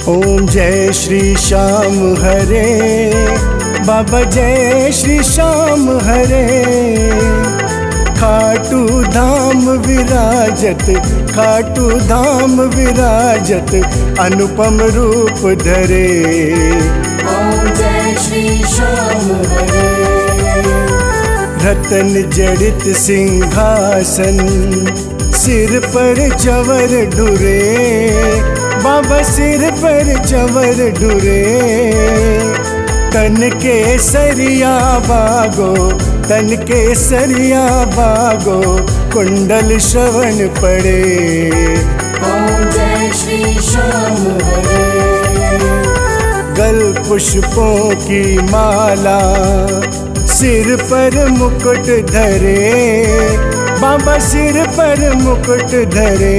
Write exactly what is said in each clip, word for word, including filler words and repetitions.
ओम जय श्री श्याम हरे, बाबा जय श्री श्याम हरे। खाटू धाम विराजत, खाटू धाम विराजत, अनुपम रूप धरे। ओम जय श्री श्याम हरे। रतन जड़ित सिंहासन, सिर पर चवर ढुरे, बाबा सिर पर चवर ढुरे। तन के सरिया बागो, तन के सरिया बागो, कुंडल श्रवण पड़े। ओम जय श्री श्याम हरे। गल पुष्पों की माला, सिर पर मुकुट धरे, बाबा सिर पर मुकुट धरे।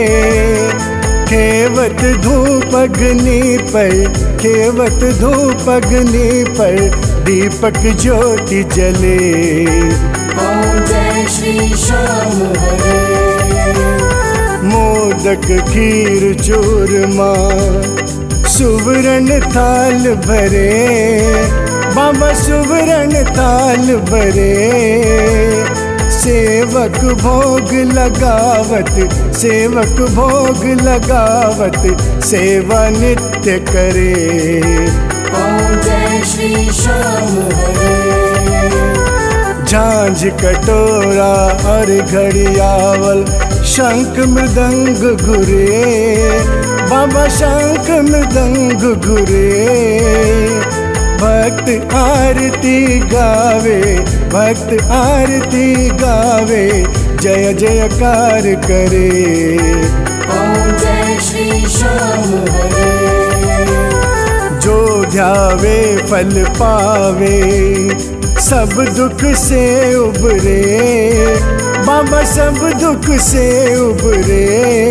खेवत धूप अग्नि पर, खेवत धूप अग्नि पर, दीपक ज्योति जले। ओम जय श्री श्याम हरे। मोदक खीर चूरमा, सुवर्ण थाल भरे, बाबा सुवर्ण थाल भरे। सेवक भोग लगावत, सेवक भोग लगावत, सेवा नित्य करे। ओम जय श्री श्याम हरे। झांझ कटोरा और घड़ियावल, शंख मृदंग घुरे, बाबा शंख मृदंग घुरे। भक्त आरती गावे, भक्त आरती गावे, जय जयकार करे। ओम जय श्री श्याम हरे। जो ध्यावे फल पावे, सब दुख से उबरे, बाबा सब दुख से उबरे।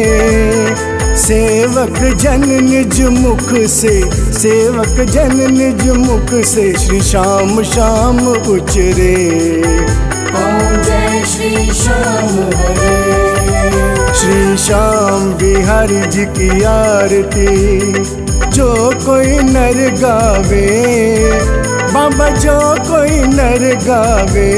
सेवक जन निज मुख से, सेवक जन निज मुख से, श्री श्याम श्याम उचरे। ओम जय श्री श्याम हरे। श्री श्याम बिहारी जी की आरती, जो कोई नर गावे, बाबा जो कोई नर गावे।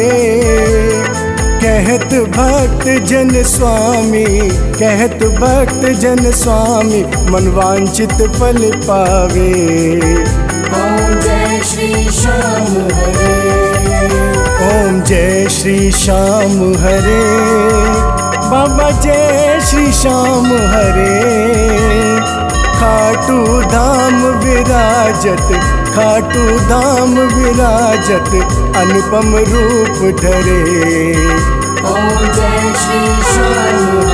कहत भक्त जन स्वामी, कहत भक्त जन स्वामी, मनवांचित फल पावे। ओम जय श्री श्याम हरे। ओम जय श्री श्याम हरे, बाबा जय श्री श्याम हरे। खाटू धाम विराजत, खाटू धाम विराजत, अनुपम रूप धरे। ओम जय श्री श्याम